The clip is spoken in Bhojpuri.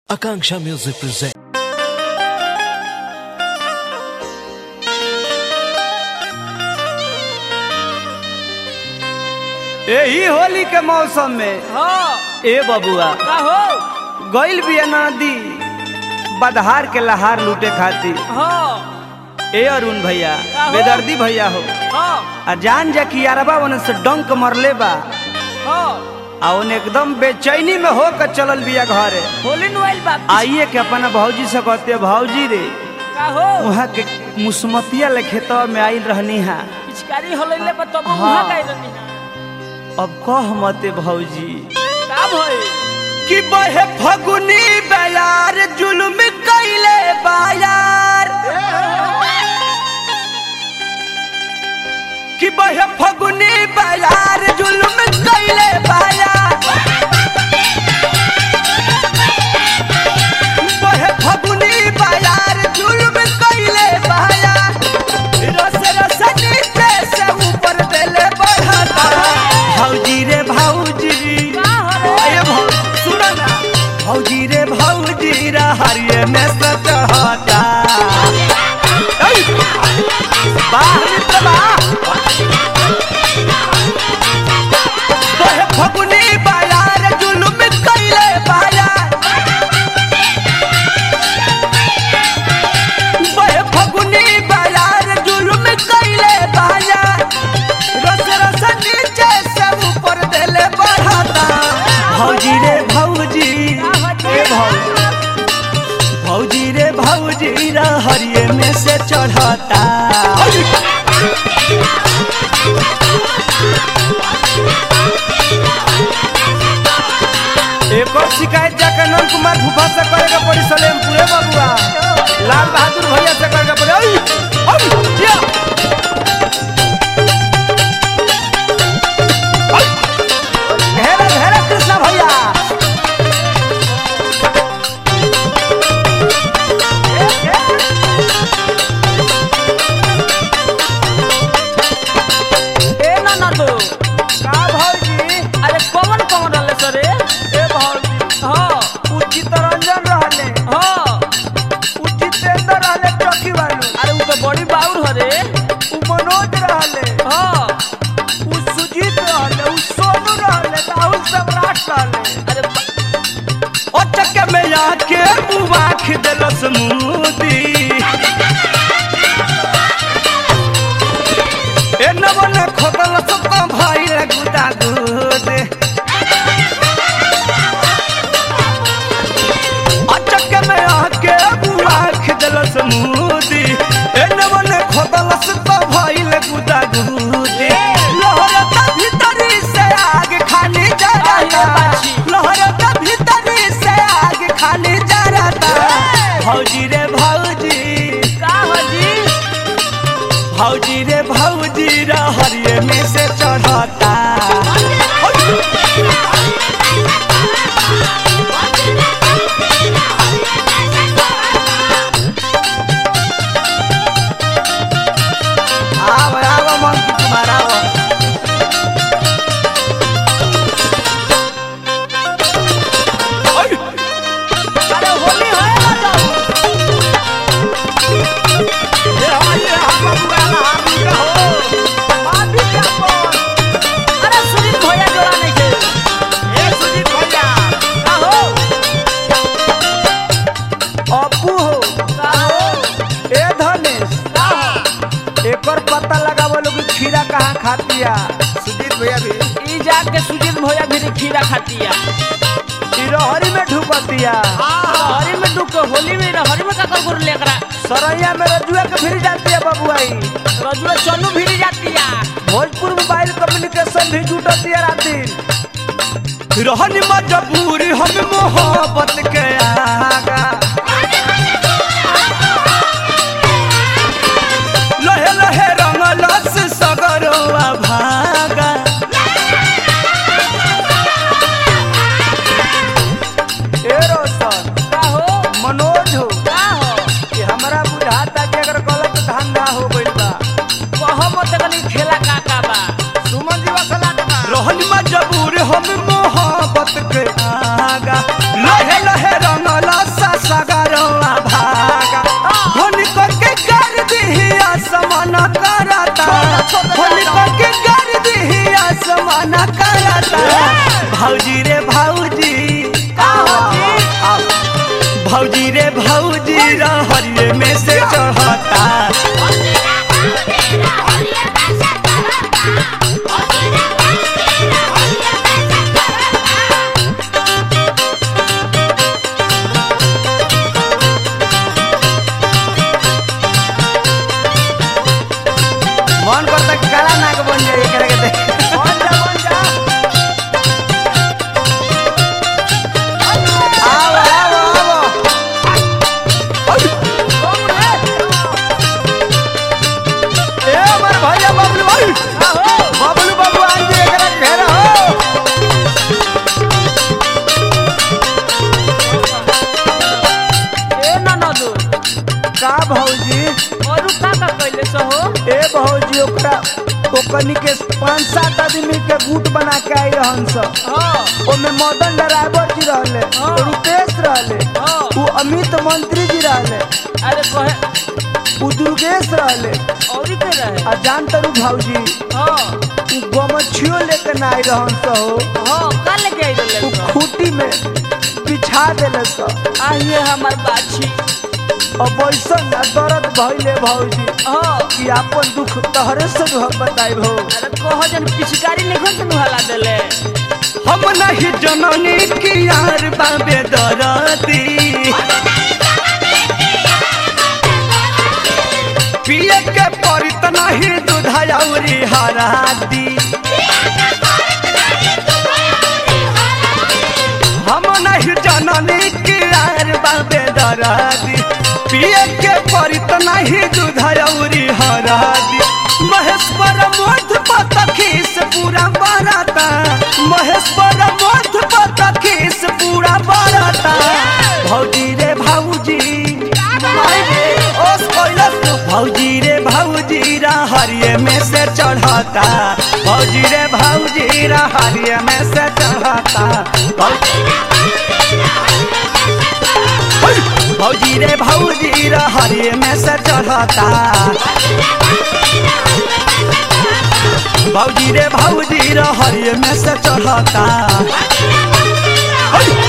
Akanksha Music presents. यही होली के मौसम में ए बबुआ का हो गइल बिया नदी बदहार के लहार लूटे खातिर हो ए अरुण भैया हो? बेदर्दी भैया हो हो आ जान जा कि यारबा ओने से डंक मरले बा हो आ ओने एकदम बेचैनी में हो के चलल बिया घरे। होली नोएल बाप आइए के अपना भौजी से कहते भौजी रे का हो वहाँ के मुसमतिया ले खेतवा में आइल रहनी हा पिचकारी होलैले पर तब हाँ। वहां गई रहनी है अब कह मते भौजी का भई कि बहे फगुनी बयार जुल्म कैले बायार कि बहे फगुनी बयार जुल्म कैले बायार बहे फगुनी बयार जुल्म कैले बायार रस रस नीचे से ऊपर देले बढ़ता भौजी रे भौजी का हो रे अरे सुनो ना भौजी रे भौजी रा हरिये में सचहता बाह मित्र बाह बहे फगुनी बायार जुलुम कैले बायार बहे फगुनी बायार जुलुम कैले बायार रस रस नीचे से ऊपर देले बढ़ता भौजी रे भौजी ए भौजी रे भौजी रा हरिये में से चढ़ता एक और शिकायत जाकर नंद कुमार भूपा से करेगा पड़ी सलेम पूरे बबुआ लाल बहादुर भैया से करेगा पड़ी घेरा घेरा कृष्णा भैया ए ना ना तो का भौजी अरे कौन कौन रहले सरे ए भौजी हो उचित रंजन रहले हो उचितेंद्र रहले चौकी वालू अरे वो तो बड़ी बाउर हो रे उ मनोज रहले हो उ सुजीत रहले उ सोनू रहले राहुल सम्राट रहले अरे ओ चक्के में आके बुआख देलस मुदी ए नवन खोदल सब भाई रे गुदा गुद ओ चक्के में आके बुआख देलस मुदी ए नवन खोदल सब भाई रे गुदा गुद लहरता भीतरी से आग खाली जराता लहरता भीतरी से आग खाली जराता भौजी रे भौजी का हो जी भौजी रे भौजी रा हरिये में से चढ़ता आओ आओ मंकी कुमार आओ अरे होली होए ना जाओ अरे सुनील भैया जोड़ा नहीं के का हो अपू हो का हो ए धनेश का हो एकर पता लगावो लोग खीरा कहाँ खातिया सुजीत भैया भी ई जाके सुजीत भैया भी खीरा खातिया ई रहरी में ढुकतिया हरी में दुख होली में हरी में का कर लेकरा सरैया में रजुआ के फिर जाती है बबुआई रजुआ चन्नू भी जातिया भोजपुर मोबाइल कम्युनिकेशन भी जुटती है राती रहनी मजबूरी हम मोहब्बत के आगा लहे लहे रंगलस सगरवा भागा ए रोशन का हो मनोज हो का हो कि हमरा बुझाता कि अगर गलत धंधा हो गइल बा कहो मत कनी खेला का बा सुमन जी वसला का रहनी मजबूर हम मोहब्बत के आगा लहे लहे रंग भौजी रे भौजी रहरिये में से चढ़ता मन करता काला नाक बन जाए एकरा के देख बन जा आओ ए हमर भैया बबलू भाई बबलू बाबू आज एकरा घेरा हो ए ननदू का भौजी और का कइले सो हो ए भौजी ओकनी के 5-7 आदमी के गुट बना के आई रहन सब हां ओमे मदन ड्राइवर जी रहले हाँ। रुपेश रहले हाँ। उ अमित मंत्री जी रहले अरे कहे उ दुर्गेश रहले औरी के रहे आ जान तरू भौजी हां उ गमछियो लेके ना आई रहन सब हां कल के आई उ रहले खूटी में बिछा देले सब आइए हमर बाछी अब ऐसन ना दर्द भइले भौजी हां कि अपन दुख तहरे से हम बताई भौ अरे कहो जन पिचकारी निखन से नुहाला देले हम नहीं जननी की यार बाबे दरदी पिए के परित नहीं दूधायौरी हरादी हम नहीं जननी की यार बाबे दरदी पिए के परित नहीं दूधायौरी हरादी महेश्वर मोथ पतखीस पूरा बराता महेश्वर मोथ पतखीस पूरा बराता भौजी रे भौजी भौजी रे भौजी हरिये में से चढ़ता भौजी रे भौजी हरिये में से चढ़ता भौजी रे भौजी हरिये में से चढ़ता भौजी रे भौजी हरिये में से चढ़ता